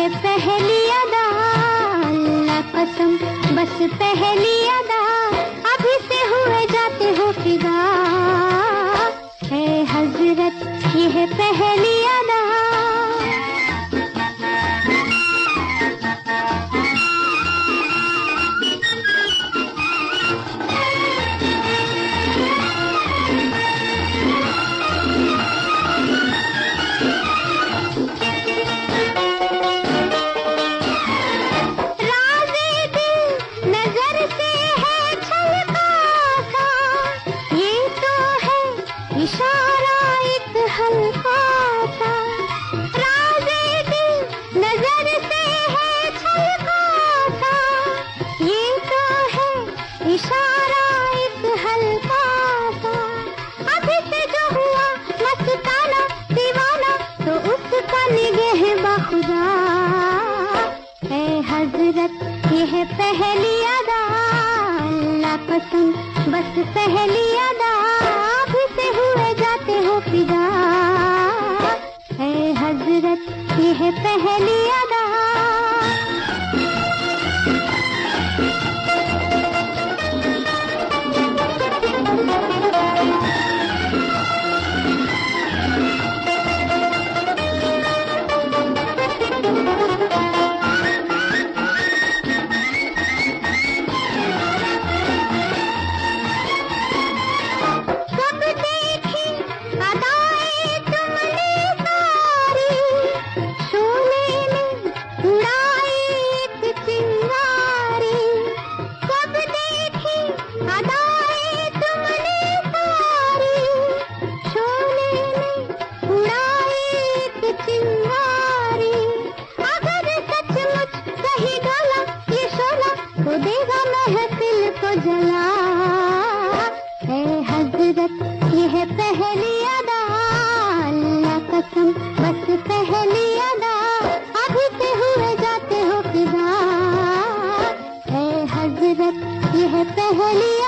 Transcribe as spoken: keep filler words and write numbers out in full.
है पहली अदा, अल्लाह कसम बस पहली अदा, अभी से हुए जाते हो फिदा, है हजरत ये है पहली अदा। इशारा एक हल्का सा, राज़े दिल नजर से है छलका सा, ये तो है इशारा एक हल्का सा, अभी से जो हुआ मस्ताना दीवाना तो उसका निगह बाखुदा, है हजरत ये है पहली अदा, अल्लाह कसम बस पहली अदा, फिदा, है हजरत ये है पहली अदा। देगा महफिल को जला, है हजरत ये है पहली अदा, अल्लाह कसम बस पहली अदा, अभी से हुए जाते हो फिदा, है हजरत ये है पहली